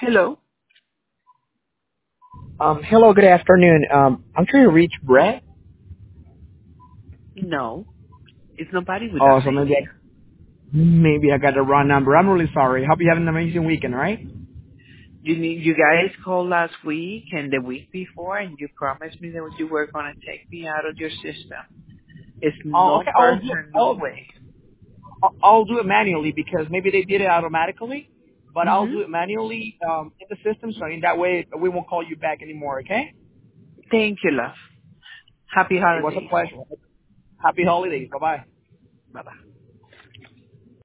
Hello? Hello, good afternoon. I'm trying to reach Brett. No, it's nobody with Oh, that so name here. maybe I got the wrong number. I'm really sorry. Hope you have an amazing weekend, all right? You guys called last week and the week before, and you promised me that you were going to take me out of your system. It's Oh, no okay. person, no way. I'll do it manually because maybe they did it automatically, but I'll hmm do it manually in the system, so in that way we won't call you back anymore. Okay? Thank you, love. Happy It was a holidays. pleasure. Happy holidays. Bye bye. Bye-bye.